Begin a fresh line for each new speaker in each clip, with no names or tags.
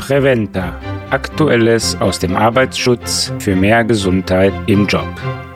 Preventa. Aktuelles aus dem Arbeitsschutz für mehr Gesundheit im Job.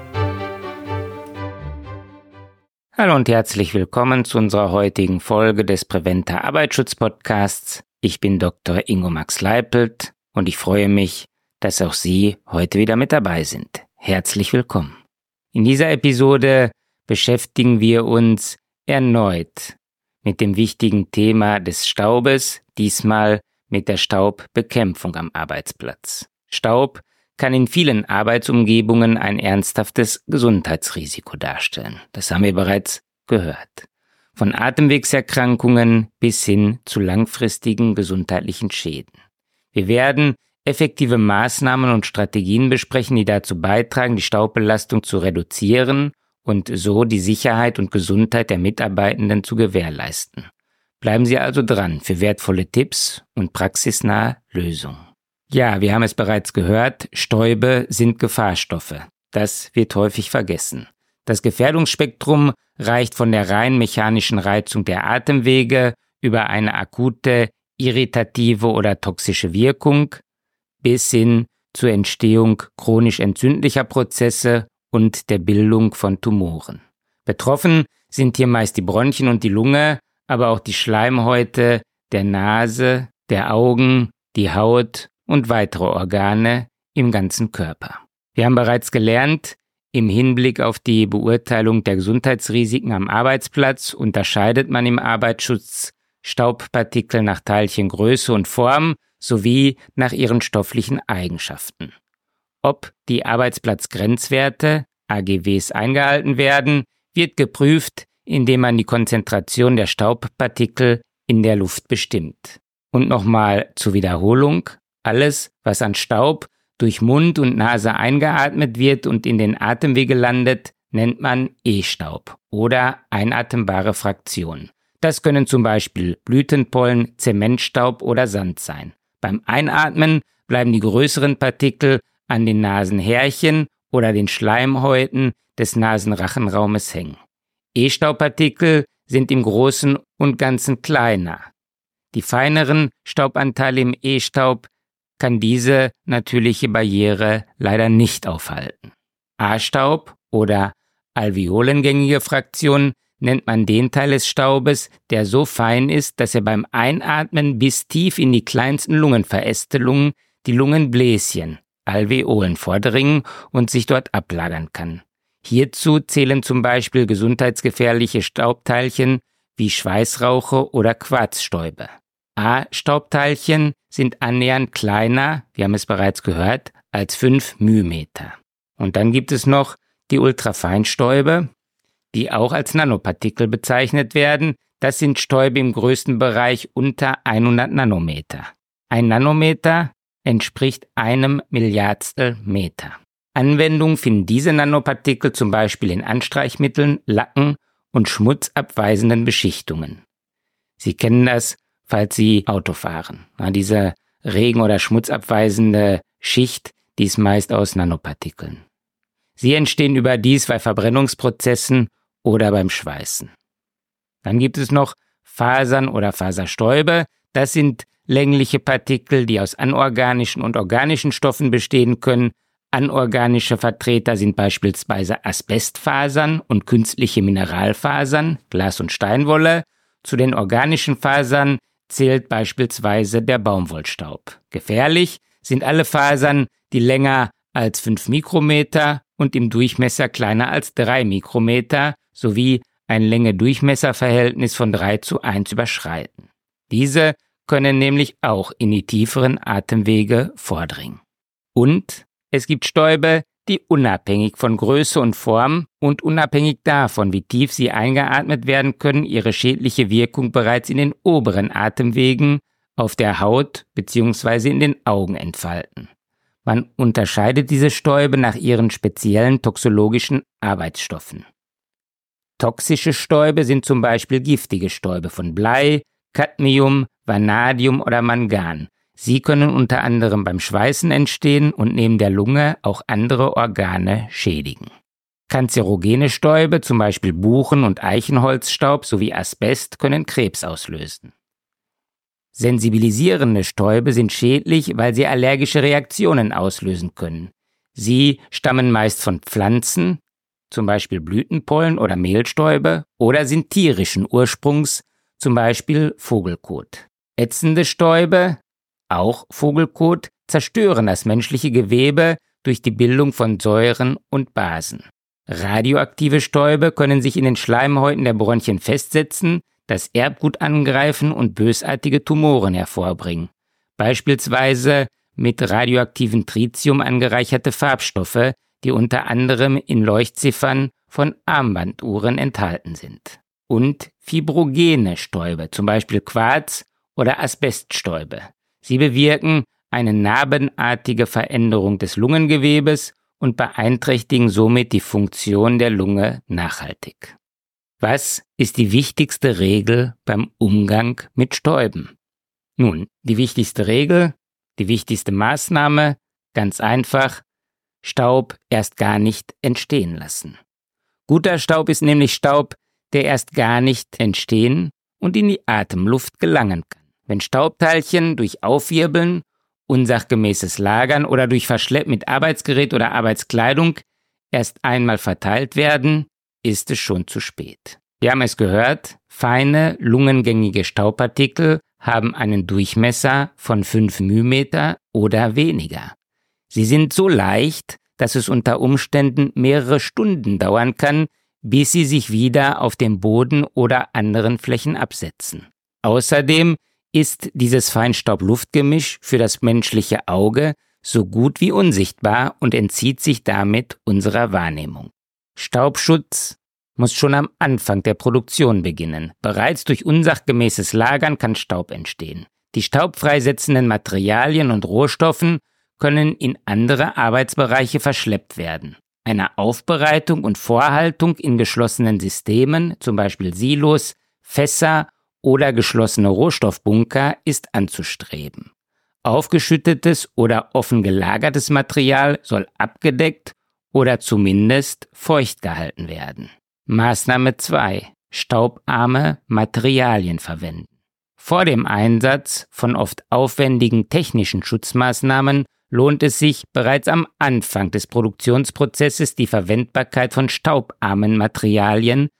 Hallo und herzlich willkommen zu unserer heutigen Folge des Preventa Arbeitsschutz-Podcasts. Ich bin Dr. Ingo Max Leipelt und ich freue mich, dass auch Sie heute wieder mit dabei sind. Herzlich willkommen. In dieser Episode beschäftigen wir uns erneut mit dem wichtigen Thema des Staubes, diesmal mit der Staubbekämpfung am Arbeitsplatz. Staub kann in vielen Arbeitsumgebungen ein ernsthaftes Gesundheitsrisiko darstellen. Das haben wir bereits gehört. Von Atemwegserkrankungen bis hin zu langfristigen gesundheitlichen Schäden. Wir werden effektive Maßnahmen und Strategien besprechen, die dazu beitragen, die Staubbelastung zu reduzieren und so die Sicherheit und Gesundheit der Mitarbeitenden zu gewährleisten. Bleiben Sie also dran für wertvolle Tipps und praxisnahe Lösungen. Ja, wir haben es bereits gehört, Stäube sind Gefahrstoffe. Das wird häufig vergessen. Das Gefährdungsspektrum reicht von der rein mechanischen Reizung der Atemwege über eine akute, irritative oder toxische Wirkung bis hin zur Entstehung chronisch entzündlicher Prozesse und der Bildung von Tumoren. Betroffen sind hier meist die Bronchien und die Lunge, aber auch die Schleimhäute der Nase, der Augen, die Haut und weitere Organe im ganzen Körper. Wir haben bereits gelernt, im Hinblick auf die Beurteilung der Gesundheitsrisiken am Arbeitsplatz unterscheidet man im Arbeitsschutz Staubpartikel nach Teilchengröße und Form sowie nach ihren stofflichen Eigenschaften. Ob die Arbeitsplatzgrenzwerte, AGWs, eingehalten werden, wird geprüft, indem man die Konzentration der Staubpartikel in der Luft bestimmt. Und nochmal zur Wiederholung: Alles, was an Staub durch Mund und Nase eingeatmet wird und in den Atemwege landet, nennt man E-Staub oder einatembare Fraktion. Das können zum Beispiel Blütenpollen, Zementstaub oder Sand sein. Beim Einatmen bleiben die größeren Partikel an den Nasenhärchen oder den Schleimhäuten des Nasenrachenraumes hängen. E-Staubpartikel sind im Großen und Ganzen kleiner. Die feineren Staubanteile im E-Staub kann diese natürliche Barriere leider nicht aufhalten. A-Staub oder alveolengängige Fraktion nennt man den Teil des Staubes, der so fein ist, dass er beim Einatmen bis tief in die kleinsten Lungenverästelungen, die Lungenbläschen, Alveolen, vordringen und sich dort ablagern kann. Hierzu zählen zum Beispiel gesundheitsgefährliche Staubteilchen wie Schweißrauche oder Quarzstäube. A-Staubteilchen sind annähernd kleiner, wir haben es bereits gehört, als 5 μm. Und dann gibt es noch die Ultrafeinstäube, die auch als Nanopartikel bezeichnet werden. Das sind Stäube im größten Bereich unter 100 Nanometer. Ein Nanometer entspricht 1 Milliardstel Meter. Anwendung finden diese Nanopartikel zum Beispiel in Anstreichmitteln, Lacken und schmutzabweisenden Beschichtungen. Sie kennen das, falls Sie Auto fahren. Diese regen- oder schmutzabweisende Schicht, die ist meist aus Nanopartikeln. Sie entstehen überdies bei Verbrennungsprozessen oder beim Schweißen. Dann gibt es noch Fasern oder Faserstäube. Das sind längliche Partikel, die aus anorganischen und organischen Stoffen bestehen können. Anorganische Vertreter sind beispielsweise Asbestfasern und künstliche Mineralfasern, Glas- und Steinwolle. Zu den organischen Fasern zählt beispielsweise der Baumwollstaub. Gefährlich sind alle Fasern, die länger als 5 Mikrometer und im Durchmesser kleiner als 3 Mikrometer sowie ein Länge-Durchmesser-Verhältnis von 3:1 überschreiten. Diese können nämlich auch in die tieferen Atemwege vordringen. Und es gibt Stäube, die unabhängig von Größe und Form und unabhängig davon, wie tief sie eingeatmet werden können, ihre schädliche Wirkung bereits in den oberen Atemwegen, auf der Haut bzw. in den Augen entfalten. Man unterscheidet diese Stäube nach ihren speziellen toxologischen Arbeitsstoffen. Toxische Stäube sind zum Beispiel giftige Stäube von Blei, Cadmium, Vanadium oder Mangan. Sie können unter anderem beim Schweißen entstehen und neben der Lunge auch andere Organe schädigen. Kanzerogene Stäube, zum Beispiel Buchen- und Eichenholzstaub sowie Asbest, können Krebs auslösen. Sensibilisierende Stäube sind schädlich, weil sie allergische Reaktionen auslösen können. Sie stammen meist von Pflanzen, zum Beispiel Blütenpollen oder Mehlstäube, oder sind tierischen Ursprungs, zum Beispiel Vogelkot. Ätzende Stäube, auch Vogelkot, zerstören das menschliche Gewebe durch die Bildung von Säuren und Basen. Radioaktive Stäube können sich in den Schleimhäuten der Bronchien festsetzen, das Erbgut angreifen und bösartige Tumoren hervorbringen. Beispielsweise mit radioaktivem Tritium angereicherte Farbstoffe, die unter anderem in Leuchtziffern von Armbanduhren enthalten sind. Und fibrogene Stäube, zum Beispiel Quarz oder Asbeststäube. Sie bewirken eine narbenartige Veränderung des Lungengewebes und beeinträchtigen somit die Funktion der Lunge nachhaltig. Was ist die wichtigste Regel beim Umgang mit Stäuben? Nun, die wichtigste Regel, die wichtigste Maßnahme, ganz einfach, Staub erst gar nicht entstehen lassen. Guter Staub ist nämlich Staub, der erst gar nicht entstehen und in die Atemluft gelangen kann. Wenn Staubteilchen durch Aufwirbeln, unsachgemäßes Lagern oder durch Verschleppen mit Arbeitsgerät oder Arbeitskleidung erst einmal verteilt werden, ist es schon zu spät. Wir haben es gehört, feine, lungengängige Staubpartikel haben einen Durchmesser von 5 μm oder weniger. Sie sind so leicht, dass es unter Umständen mehrere Stunden dauern kann, bis sie sich wieder auf dem Boden oder anderen Flächen absetzen. Außerdem ist dieses Feinstaub-Luftgemisch für das menschliche Auge so gut wie unsichtbar und entzieht sich damit unserer Wahrnehmung. Staubschutz muss schon am Anfang der Produktion beginnen. Bereits durch unsachgemäßes Lagern kann Staub entstehen. Die staubfreisetzenden Materialien und Rohstoffen können in andere Arbeitsbereiche verschleppt werden. Eine Aufbereitung und Vorhaltung in geschlossenen Systemen, zum Beispiel Silos, Fässer oder geschlossene Rohstoffbunker, ist anzustreben. Aufgeschüttetes oder offen gelagertes Material soll abgedeckt oder zumindest feucht gehalten werden. Maßnahme 2. Staubarme Materialien verwenden. Vor dem Einsatz von oft aufwendigen technischen Schutzmaßnahmen lohnt es sich, bereits am Anfang des Produktionsprozesses die Verwendbarkeit von staubarmen Materialien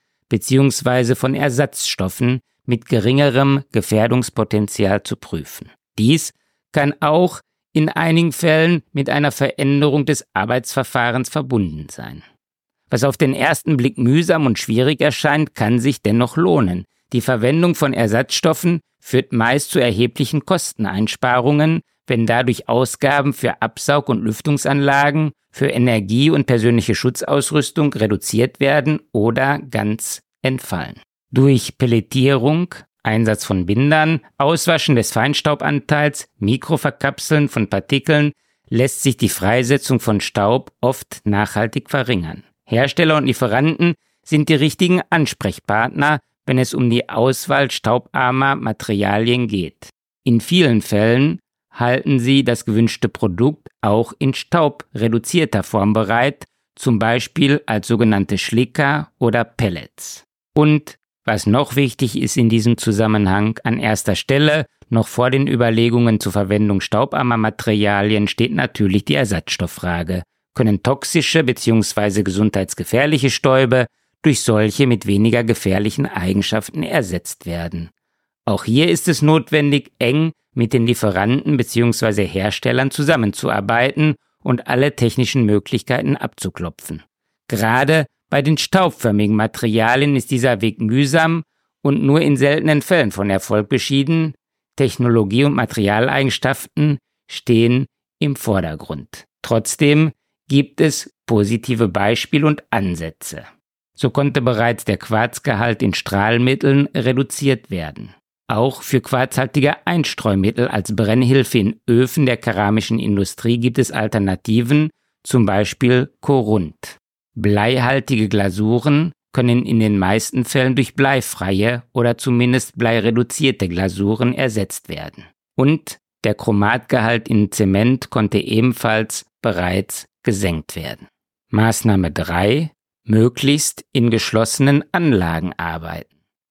bzw. von Ersatzstoffen mit geringerem Gefährdungspotenzial zu prüfen. Dies kann auch in einigen Fällen mit einer Veränderung des Arbeitsverfahrens verbunden sein. Was auf den ersten Blick mühsam und schwierig erscheint, kann sich dennoch lohnen. Die Verwendung von Ersatzstoffen führt meist zu erheblichen Kosteneinsparungen, wenn dadurch Ausgaben für Absaug- und Lüftungsanlagen, für Energie- und persönliche Schutzausrüstung reduziert werden oder ganz entfallen. Durch Pelletierung, Einsatz von Bindern, Auswaschen des Feinstaubanteils, Mikroverkapseln von Partikeln lässt sich die Freisetzung von Staub oft nachhaltig verringern. Hersteller und Lieferanten sind die richtigen Ansprechpartner, wenn es um die Auswahl staubarmer Materialien geht. In vielen Fällen halten sie das gewünschte Produkt auch in staubreduzierter Form bereit, zum Beispiel als sogenannte Schlicker oder Pellets. Und was noch wichtig ist in diesem Zusammenhang, an erster Stelle, noch vor den Überlegungen zur Verwendung staubarmer Materialien steht natürlich die Ersatzstofffrage. Können toxische bzw. gesundheitsgefährliche Stäube durch solche mit weniger gefährlichen Eigenschaften ersetzt werden? Auch hier ist es notwendig, eng mit den Lieferanten bzw. Herstellern zusammenzuarbeiten und alle technischen Möglichkeiten abzuklopfen. Gerade bei den staubförmigen Materialien ist dieser Weg mühsam und nur in seltenen Fällen von Erfolg beschieden. Technologie und Materialeigenschaften stehen im Vordergrund. Trotzdem gibt es positive Beispiele und Ansätze. So konnte bereits der Quarzgehalt in Strahlmitteln reduziert werden. Auch für quarzhaltige Einstreumittel als Brennhilfe in Öfen der keramischen Industrie gibt es Alternativen, zum Beispiel Korund. Bleihaltige Glasuren können in den meisten Fällen durch bleifreie oder zumindest bleireduzierte Glasuren ersetzt werden. Und der Chromatgehalt in Zement konnte ebenfalls bereits gesenkt werden. Maßnahme 3. Möglichst in geschlossenen Anlagen arbeiten.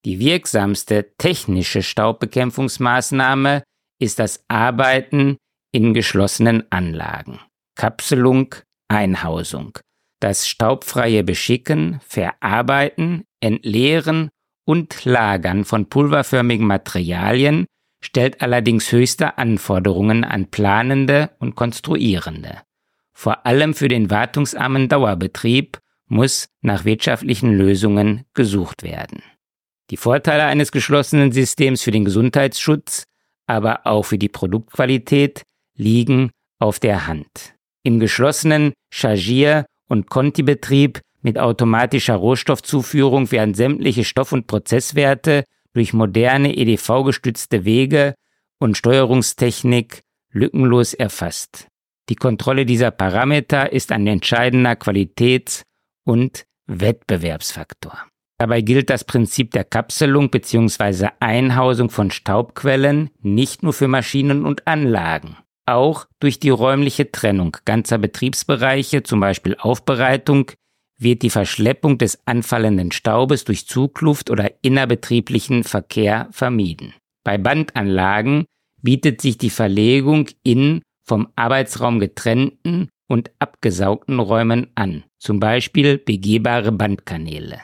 Die wirksamste technische Staubbekämpfungsmaßnahme ist das Arbeiten in geschlossenen Anlagen. Kapselung, Einhausung. Das staubfreie Beschicken, Verarbeiten, Entleeren und Lagern von pulverförmigen Materialien stellt allerdings höchste Anforderungen an Planende und Konstruierende. Vor allem für den wartungsarmen Dauerbetrieb muss nach wirtschaftlichen Lösungen gesucht werden. Die Vorteile eines geschlossenen Systems für den Gesundheitsschutz, aber auch für die Produktqualität liegen auf der Hand. Im geschlossenen Chargier- und Conti-Betrieb mit automatischer Rohstoffzuführung werden sämtliche Stoff- und Prozesswerte durch moderne EDV-gestützte Wege und Steuerungstechnik lückenlos erfasst. Die Kontrolle dieser Parameter ist ein entscheidender Qualitäts- und Wettbewerbsfaktor. Dabei gilt das Prinzip der Kapselung bzw. Einhausung von Staubquellen nicht nur für Maschinen und Anlagen. Auch durch die räumliche Trennung ganzer Betriebsbereiche, zum Beispiel Aufbereitung, wird die Verschleppung des anfallenden Staubes durch Zugluft oder innerbetrieblichen Verkehr vermieden. Bei Bandanlagen bietet sich die Verlegung in vom Arbeitsraum getrennten und abgesaugten Räumen an, zum Beispiel begehbare Bandkanäle.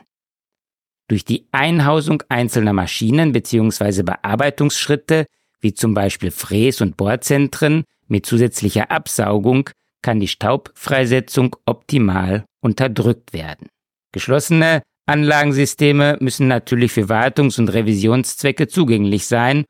Durch die Einhausung einzelner Maschinen bzw. Bearbeitungsschritte, wie zum Beispiel Fräs- und Bohrzentren mit zusätzlicher Absaugung, kann die Staubfreisetzung optimal unterdrückt werden. Geschlossene Anlagensysteme müssen natürlich für Wartungs- und Revisionszwecke zugänglich sein.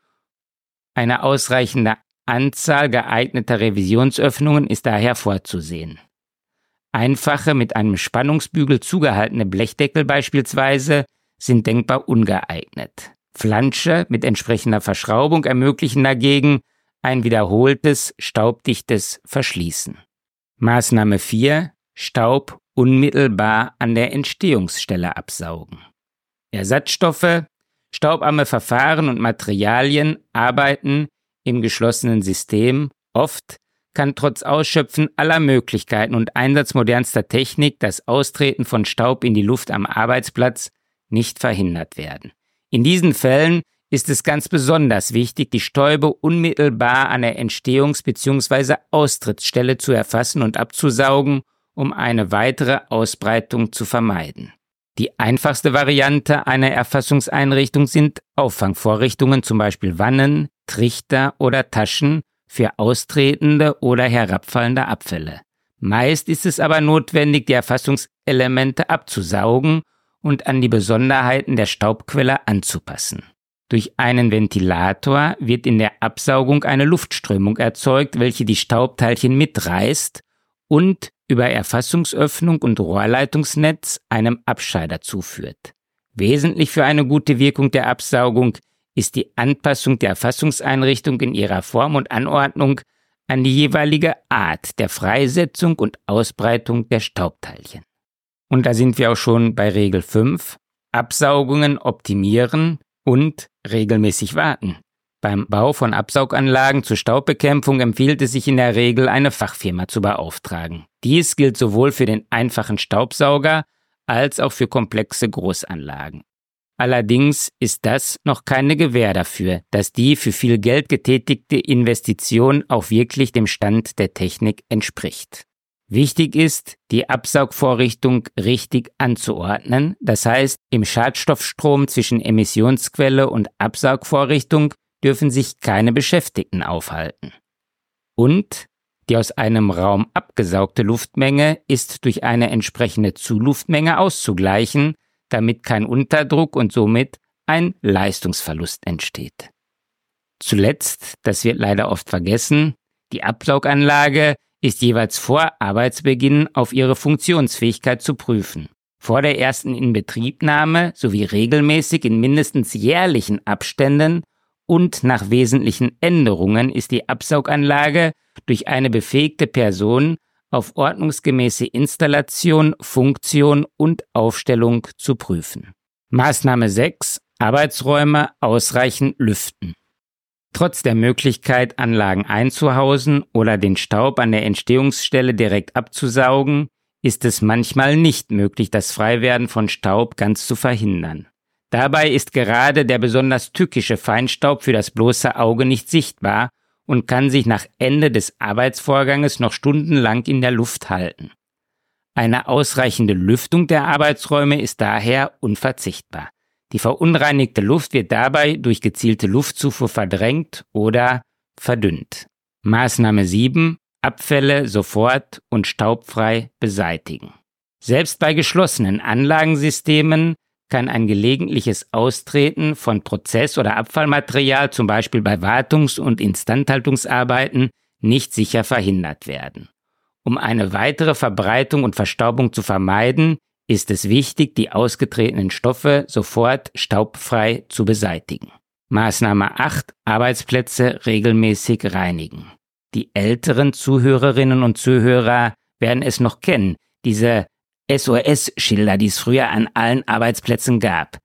Eine ausreichende Anzahl geeigneter Revisionsöffnungen ist daher vorzusehen. Einfache, mit einem Spannungsbügel zugehaltene Blechdeckel beispielsweise sind denkbar ungeeignet. Flansche mit entsprechender Verschraubung ermöglichen dagegen ein wiederholtes, staubdichtes Verschließen. Maßnahme 4. Staub unmittelbar an der Entstehungsstelle absaugen. Ersatzstoffe, staubarme Verfahren und Materialien arbeiten im geschlossenen System. Oft kann trotz Ausschöpfen aller Möglichkeiten und Einsatz modernster Technik das Austreten von Staub in die Luft am Arbeitsplatz nicht verhindert werden. In diesen Fällen ist es ganz besonders wichtig, die Stäube unmittelbar an der Entstehungs- bzw. Austrittsstelle zu erfassen und abzusaugen, um eine weitere Ausbreitung zu vermeiden. Die einfachste Variante einer Erfassungseinrichtung sind Auffangvorrichtungen, zum Beispiel Wannen, Trichter oder Taschen für austretende oder herabfallende Abfälle. Meist ist es aber notwendig, die Erfassungselemente abzusaugen und an die Besonderheiten der Staubquelle anzupassen. Durch einen Ventilator wird in der Absaugung eine Luftströmung erzeugt, welche die Staubteilchen mitreißt und über Erfassungsöffnung und Rohrleitungsnetz einem Abscheider zuführt. Wesentlich für eine gute Wirkung der Absaugung ist die Anpassung der Erfassungseinrichtung in ihrer Form und Anordnung an die jeweilige Art der Freisetzung und Ausbreitung der Staubteilchen. Und da sind wir auch schon bei Regel 5, Absaugungen optimieren und regelmäßig warten. Beim Bau von Absauganlagen zur Staubbekämpfung empfiehlt es sich in der Regel, eine Fachfirma zu beauftragen. Dies gilt sowohl für den einfachen Staubsauger als auch für komplexe Großanlagen. Allerdings ist das noch keine Gewähr dafür, dass die für viel Geld getätigte Investition auch wirklich dem Stand der Technik entspricht. Wichtig ist, die Absaugvorrichtung richtig anzuordnen, das heißt, im Schadstoffstrom zwischen Emissionsquelle und Absaugvorrichtung dürfen sich keine Beschäftigten aufhalten. Und die aus einem Raum abgesaugte Luftmenge ist durch eine entsprechende Zuluftmenge auszugleichen, damit kein Unterdruck und somit ein Leistungsverlust entsteht. Zuletzt, das wird leider oft vergessen, die Absauganlage ist jeweils vor Arbeitsbeginn auf ihre Funktionsfähigkeit zu prüfen. Vor der ersten Inbetriebnahme sowie regelmäßig in mindestens jährlichen Abständen und nach wesentlichen Änderungen ist die Absauganlage durch eine befähigte Person auf ordnungsgemäße Installation, Funktion und Aufstellung zu prüfen. Maßnahme 6. Arbeitsräume ausreichend lüften. Trotz der Möglichkeit, Anlagen einzuhausen oder den Staub an der Entstehungsstelle direkt abzusaugen, ist es manchmal nicht möglich, das Freiwerden von Staub ganz zu verhindern. Dabei ist gerade der besonders tückische Feinstaub für das bloße Auge nicht sichtbar und kann sich nach Ende des Arbeitsvorganges noch stundenlang in der Luft halten. Eine ausreichende Lüftung der Arbeitsräume ist daher unverzichtbar. Die verunreinigte Luft wird dabei durch gezielte Luftzufuhr verdrängt oder verdünnt. Maßnahme 7: Abfälle sofort und staubfrei beseitigen. Selbst bei geschlossenen Anlagensystemen kann ein gelegentliches Austreten von Prozess- oder Abfallmaterial, zum Beispiel bei Wartungs- und Instandhaltungsarbeiten, nicht sicher verhindert werden. Um eine weitere Verbreitung und Verstaubung zu vermeiden, ist es wichtig, die ausgetretenen Stoffe sofort staubfrei zu beseitigen. Maßnahme 8: Arbeitsplätze regelmäßig reinigen. Die älteren Zuhörerinnen und Zuhörer werden es noch kennen, diese SOS-Schilder, die es früher an allen Arbeitsplätzen gab.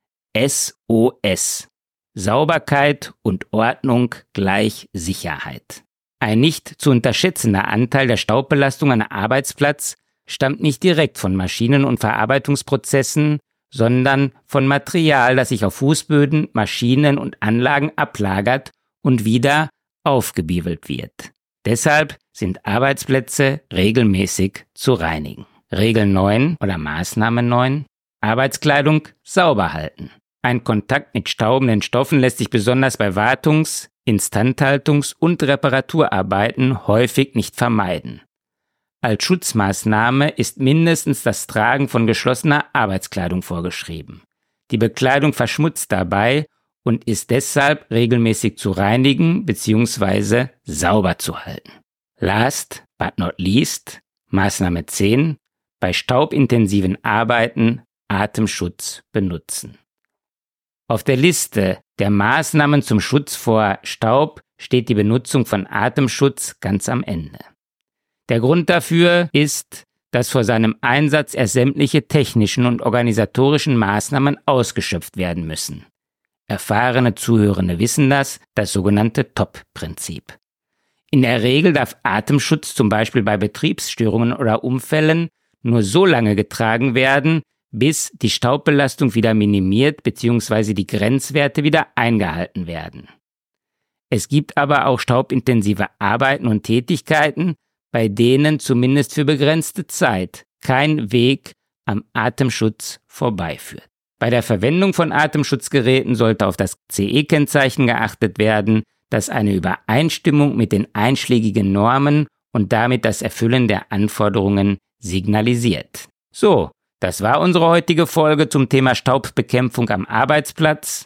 SOS. Sauberkeit und Ordnung gleich Sicherheit. Ein nicht zu unterschätzender Anteil der Staubbelastung an einem Arbeitsplatz stammt nicht direkt von Maschinen und Verarbeitungsprozessen, sondern von Material, das sich auf Fußböden, Maschinen und Anlagen ablagert und wieder aufgewirbelt wird. Deshalb sind Arbeitsplätze regelmäßig zu reinigen. Regel 9 oder Maßnahme 9: Arbeitskleidung sauber halten. Ein Kontakt mit staubenden Stoffen lässt sich besonders bei Wartungs-, Instandhaltungs- und Reparaturarbeiten häufig nicht vermeiden. Als Schutzmaßnahme ist mindestens das Tragen von geschlossener Arbeitskleidung vorgeschrieben. Die Bekleidung verschmutzt dabei und ist deshalb regelmäßig zu reinigen bzw. sauber zu halten. Last but not least, Maßnahme 10: Bei staubintensiven Arbeiten Atemschutz benutzen. Auf der Liste der Maßnahmen zum Schutz vor Staub steht die Benutzung von Atemschutz ganz am Ende. Der Grund dafür ist, dass vor seinem Einsatz erst sämtliche technischen und organisatorischen Maßnahmen ausgeschöpft werden müssen. Erfahrene Zuhörende wissen das sogenannte TOP-Prinzip. In der Regel darf Atemschutz zum Beispiel bei Betriebsstörungen oder Unfällen nur so lange getragen werden, bis die Staubbelastung wieder minimiert bzw. die Grenzwerte wieder eingehalten werden. Es gibt aber auch staubintensive Arbeiten und Tätigkeiten, bei denen zumindest für begrenzte Zeit kein Weg am Atemschutz vorbeiführt. Bei der Verwendung von Atemschutzgeräten sollte auf das CE-Kennzeichen geachtet werden, das eine Übereinstimmung mit den einschlägigen Normen und damit das Erfüllen der Anforderungen signalisiert. So, das war unsere heutige Folge zum Thema Staubbekämpfung am Arbeitsplatz.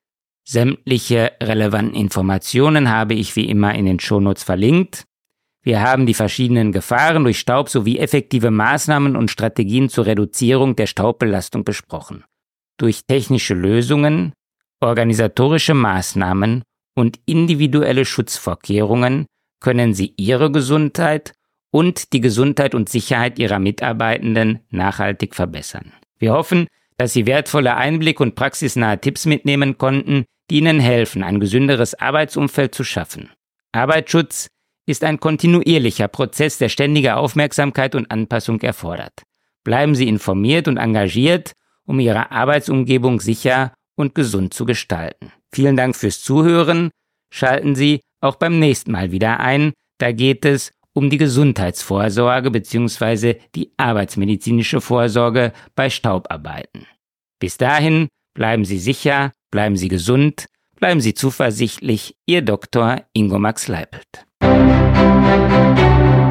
Sämtliche relevanten Informationen habe ich wie immer in den Shownotes verlinkt. Wir haben die verschiedenen Gefahren durch Staub sowie effektive Maßnahmen und Strategien zur Reduzierung der Staubbelastung besprochen. Durch technische Lösungen, organisatorische Maßnahmen und individuelle Schutzvorkehrungen können Sie Ihre Gesundheit und die Gesundheit und Sicherheit Ihrer Mitarbeitenden nachhaltig verbessern. Wir hoffen, dass Sie wertvolle Einblicke und praxisnahe Tipps mitnehmen konnten, die Ihnen helfen, ein gesünderes Arbeitsumfeld zu schaffen. Arbeitsschutz ist ein kontinuierlicher Prozess, der ständige Aufmerksamkeit und Anpassung erfordert. Bleiben Sie informiert und engagiert, um Ihre Arbeitsumgebung sicher und gesund zu gestalten. Vielen Dank fürs Zuhören. Schalten Sie auch beim nächsten Mal wieder ein. Da geht es um die Gesundheitsvorsorge bzw. die arbeitsmedizinische Vorsorge bei Staubarbeiten. Bis dahin, bleiben Sie sicher, bleiben Sie gesund, bleiben Sie zuversichtlich, Ihr Dr. Ingo Max Leipelt.